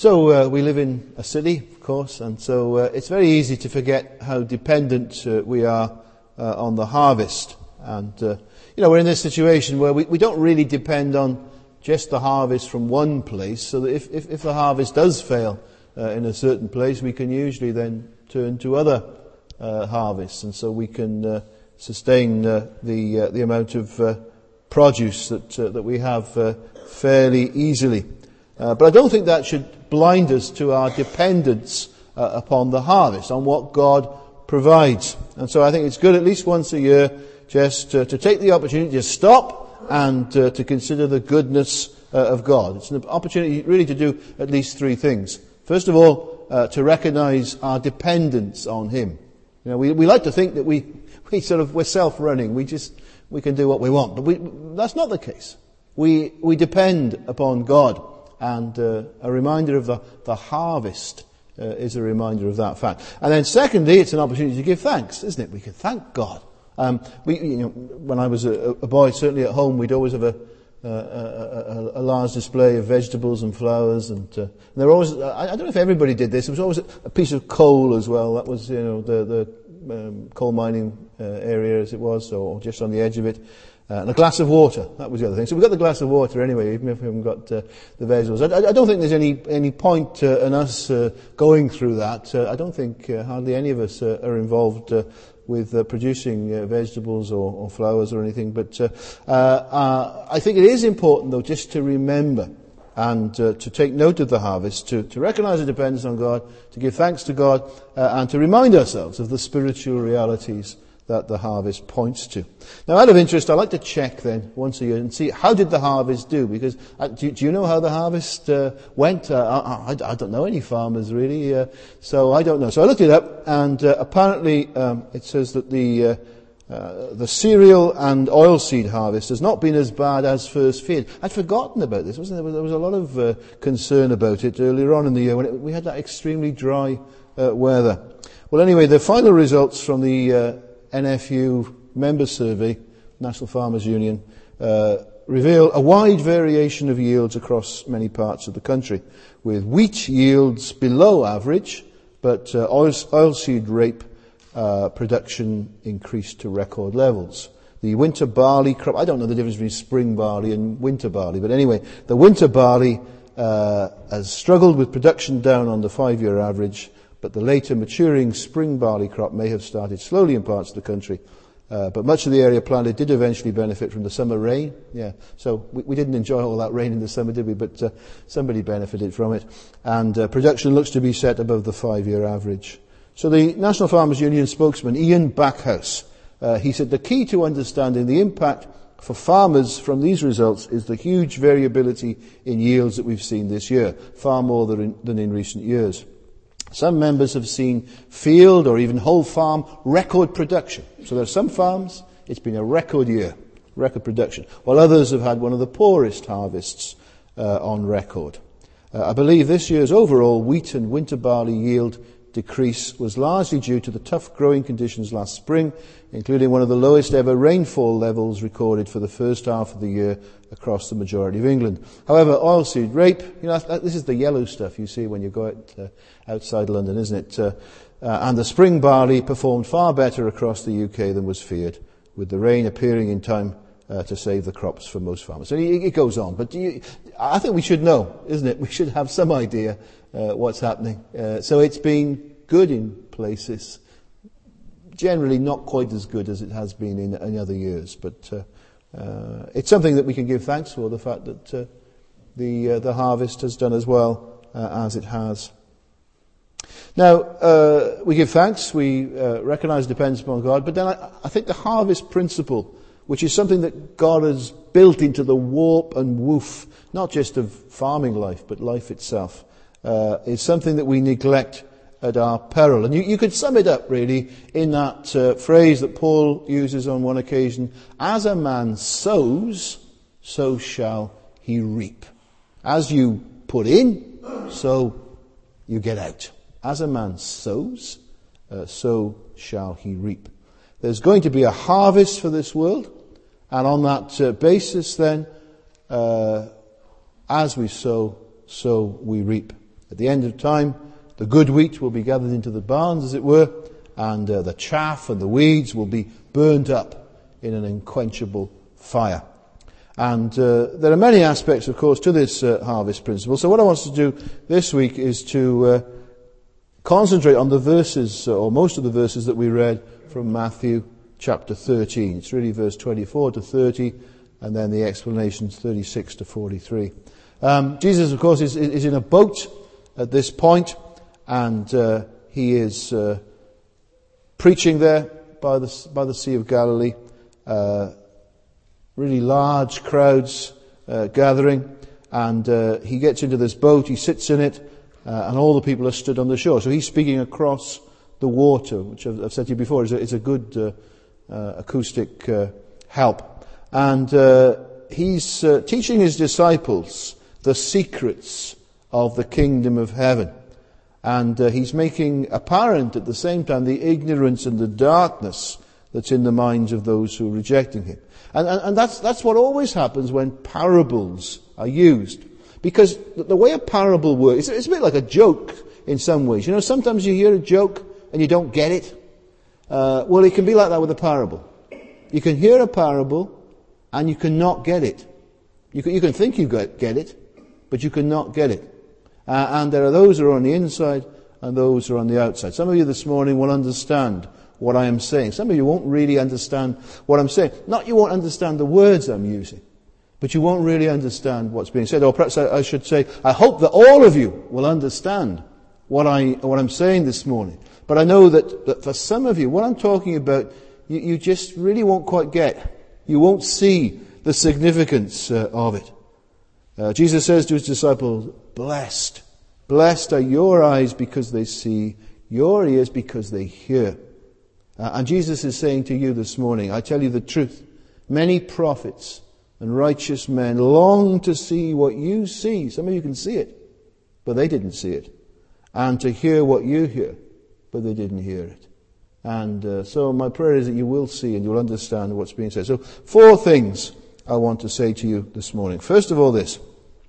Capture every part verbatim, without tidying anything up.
So uh, we live in a city, of course, and so uh, it's very easy to forget how dependent uh, we are uh, on the harvest. And, uh, you know, we're in this situation where we, we don't really depend on just the harvest from one place, so that if, if, if the harvest does fail uh, in a certain place, we can usually then turn to other uh, harvests, and so we can uh, sustain uh, the uh, the amount of uh, produce that uh, that we have uh, fairly easily. Uh, but I don't think that should blind us to our dependence uh, upon the harvest, on what God provides. And so I think it's good at least once a year just uh, to take the opportunity to stop and uh, to consider the goodness uh, of God. It's an opportunity really to do at least three things. First of all, uh, to recognize our dependence on Him. You know, we, we like to think that we, we sort of, we're self-running. We just, we can do what we want. But we, that's not the case. We, we depend upon God. And uh, a reminder of the, the harvest uh, is a reminder of that fact. And then secondly, it's an opportunity to give thanks, isn't it? We can thank God. Um, we, you know, when I was a, a boy, certainly at home, we'd always have a, a, a, a large display of vegetables and flowers, and, uh, and there were always, I, I don't know if everybody did this, there was always a, a piece of coal as well. That was, you know, the, the um, coal mining uh, area as it was, or just on the edge of it. Uh, and a glass of water, that was the other thing. So we've got the glass of water anyway, even if we haven't got uh, the vegetables. I, I don't think there's any any point uh, in us uh, going through that. Uh, I don't think uh, hardly any of us uh, are involved uh, with uh, producing uh, vegetables or, or flowers or anything. But uh, uh, uh, I think it is important, though, just to remember and uh, to take note of the harvest, to, to recognize the dependence on God, to give thanks to God, uh, and to remind ourselves of the spiritual realities that the harvest points to. Now, out of interest, I'd like to check then once a year and see how did the harvest do, because uh, do, do you know how the harvest uh, went? Uh, I, I, I don't know any farmers really, uh, so I don't know. So I looked it up, and uh, apparently um, it says that the uh, uh, the cereal and oilseed harvest has not been as bad as first feared. I'd forgotten about this, wasn't there? There was a lot of uh, concern about it earlier on in the year when it, we had that extremely dry uh, weather. Well, anyway, the final results from the uh, N F U member survey, National Farmers Union, uh, reveal a wide variation of yields across many parts of the country, with wheat yields below average, but uh, oil, oilseed rape uh, production increased to record levels. The winter barley crop, I don't know the difference between spring barley and winter barley, but anyway, the winter barley uh, has struggled with production down on the five-year average, but the later maturing spring barley crop may have started slowly in parts of the country. Uh, but much of the area planted did eventually benefit from the summer rain. Yeah, so we, we didn't enjoy all that rain in the summer, did we? But uh, somebody benefited from it. And uh, production looks to be set above the five-year average. So the National Farmers Union spokesman, Ian Backhouse, uh, he said the key to understanding the impact for farmers from these results is the huge variability in yields that we've seen this year, far more than in, than in recent years. Some members have seen field or even whole farm record production. So there are some farms, it's been a record year, record production, while others have had one of the poorest harvests uh, on record. Uh, I believe this year's overall wheat and winter barley yield decrease was largely due to the tough growing conditions last spring, including one of the lowest ever rainfall levels recorded for the first half of the year across the majority of England. However, oilseed rape, you know, this is the yellow stuff you see when you go out, uh, outside London, isn't it? Uh, uh, and the spring barley performed far better across the U K than was feared, with the rain appearing in time uh, to save the crops for most farmers. So it, it goes on, but you, I think we should know, isn't it? We should have some idea uh, what's happening. Uh, so it's been good in places, generally not quite as good as it has been in, in other years, but uh, uh, it's something that we can give thanks for, the fact that uh, the uh, the harvest has done as well uh, as it has. Now, uh, we give thanks, we uh, recognise dependence upon God, but then I, I think the harvest principle, which is something that God has built into the warp and woof, not just of farming life, but life itself, uh, is something that we neglect at our peril. And you, you could sum it up, really, in that uh, phrase that Paul uses on one occasion, as a man sows, so shall he reap. As you put in, so you get out. As a man sows, uh, so shall he reap. There's going to be a harvest for this world, and on that uh, basis then, uh, as we sow, so we reap. At the end of time, the good wheat will be gathered into the barns, as it were, and uh, the chaff and the weeds will be burnt up in an unquenchable fire. And uh, there are many aspects, of course, to this uh, harvest principle. So what I want to do this week is to uh, concentrate on the verses, or most of the verses that we read from Matthew chapter thirteen. It's really verse twenty-four to thirty, and then the explanations thirty-six to forty-three. Um, Jesus, of course, is, is in a boat at this point, and uh, he is uh, preaching there by the by the Sea of Galilee. Uh, really large crowds uh, gathering, and uh, he gets into this boat, he sits in it, uh, and all the people are stood on the shore. So he's speaking across the water, which I've, I've said to you before is a, is a good uh, uh, acoustic uh, help. And uh, he's uh, teaching his disciples the secrets of the kingdom of heaven. And uh, he's making apparent at the same time the ignorance and the darkness that's in the minds of those who are rejecting him. And, and, and that's, that's what always happens when parables are used. Because the way a parable works, it's, it's a bit like a joke in some ways. You know, sometimes you hear a joke and you don't get it. Uh, well, it can be like that with a parable. You can hear a parable and you cannot get it. You can, you can think you get, get it, but you cannot get it. Uh, and there are those who are on the inside and those who are on the outside. Some of you this morning will understand what I am saying. Some of you won't really understand what I'm saying. Not you won't understand the words I'm using, but you won't really understand what's being said. Or perhaps I, I should say, I hope that all of you will understand what, I, what I'm saying this morning. But I know that, that for some of you, what I'm talking about, you, you just really won't quite get. You won't see the significance uh, of it. Uh, Jesus says to his disciples, blessed. Blessed are your eyes because they see, your ears because they hear. Uh, and Jesus is saying to you this morning, I tell you the truth, many prophets and righteous men long to see what you see. Some of you can see it, but they didn't see it. And to hear what you hear, but they didn't hear it. And uh, so my prayer is that you will see and you'll understand what's being said. So four things I want to say to you this morning. First of all this,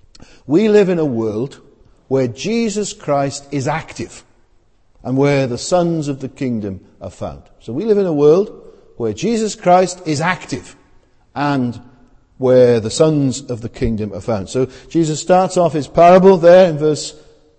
we live in a world where Jesus Christ is active and where the sons of the kingdom are found. So we live in a world where Jesus Christ is active and where the sons of the kingdom are found. So Jesus starts off his parable there in verse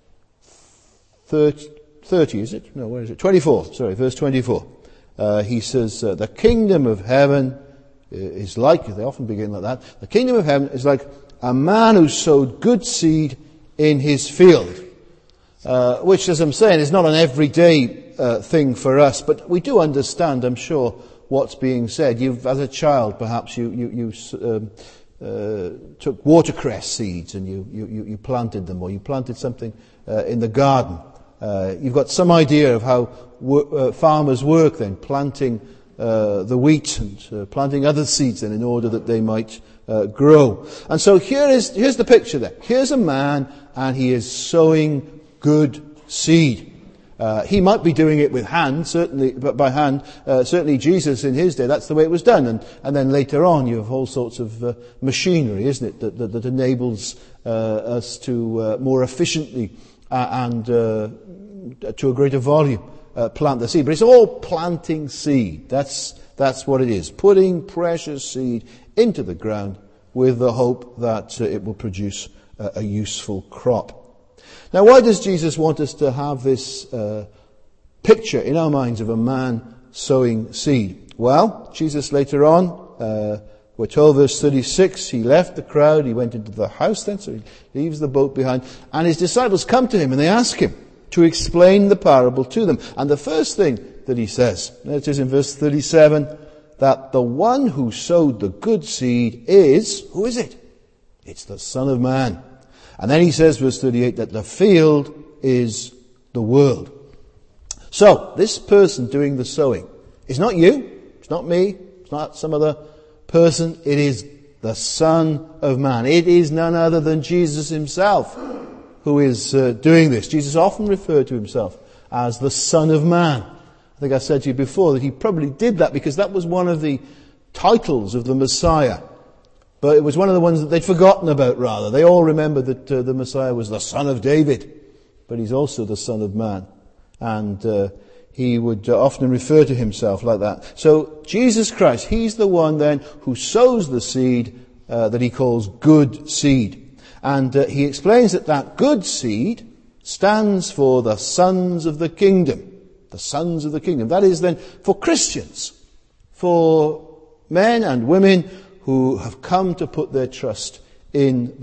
thirty, thirty is it? No, where is it? twenty-four, sorry, verse twenty-four. Uh, he says, uh, the kingdom of heaven is like, they often begin like that, the kingdom of heaven is like a man who sowed good seed in his field. Uh, which, as I'm saying, is not an everyday uh, thing for us, but we do understand, I'm sure, what's being said. You've, as a child, perhaps you you, you um, uh, took watercress seeds and you, you, you planted them, or you planted something uh, in the garden. Uh, you've got some idea of how wor- uh, farmers work then, planting uh, the wheat and uh, planting other seeds then in order that they might uh, grow. And so here is here's the picture there. Here's a man and he is sowing good seed. Uh, he might be doing it with hand, certainly, but by hand, uh, certainly Jesus in his day, that's the way it was done. And, and then later on, you have all sorts of uh, machinery, isn't it, that, that, that enables uh, us to uh, more efficiently uh, and uh, to a greater volume uh, plant the seed. But it's all planting seed. That's, that's what it is. Putting precious seed into the ground with the hope that uh, it will produce uh, a useful crop. Now, why does Jesus want us to have this uh, picture in our minds of a man sowing seed? Well, Jesus later on, uh, we're told verse thirty-six, he left the crowd, he went into the house then, so he leaves the boat behind, and his disciples come to him and they ask him to explain the parable to them. And the first thing that he says, it is in verse thirty-seven, that the one who sowed the good seed is, who is it? It's the Son of Man. And then he says, verse thirty-eight, that the field is the world. So, this person doing the sowing is not you, it's not me, it's not some other person, it is the Son of Man. It is none other than Jesus himself who is uh, doing this. Jesus often referred to himself as the Son of Man. I think I said to you before that he probably did that because that was one of the titles of the Messiah. But it was one of the ones that they'd forgotten about, rather. They all remembered that uh, the Messiah was the son of David. but he's also the Son of Man. And uh, he would uh, often refer to himself like that. So Jesus Christ, he's the one then who sows the seed uh, that he calls good seed. And uh, he explains that that good seed stands for the sons of the kingdom. The sons of the kingdom. That is then for Christians, for men and women who have come to put their trust in